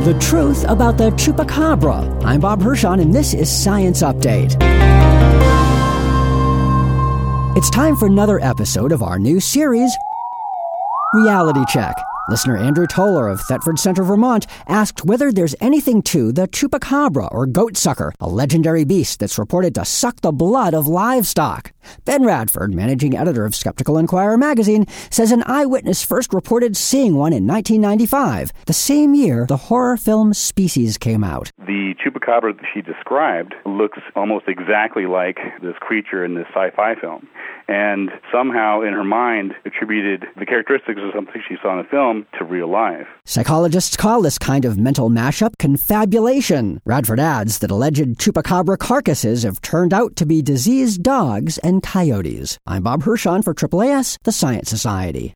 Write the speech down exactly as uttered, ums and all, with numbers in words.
The truth about the chupacabra. I'm Bob Hirschon, and this is Science Update. It's time for another episode of our new series, Reality Check. Listener Andrew Toller of Thetford Center, Vermont, asked whether there's anything to the chupacabra, or goatsucker, a legendary beast that's reported to suck the blood of livestock. Ben Radford, managing editor of Skeptical Inquirer magazine, says an eyewitness first reported seeing one in nineteen ninety-five, the same year the horror film Species came out. The chupacabra that she described looks almost exactly like this creature in this sci-fi film, and somehow in her mind attributed the characteristics of something she saw in the film to real life. Psychologists call this kind of mental mashup confabulation. Radford adds that alleged chupacabra carcasses have turned out to be diseased dogs and coyotes. I'm Bob Hirschon for triple A S, the Science Society.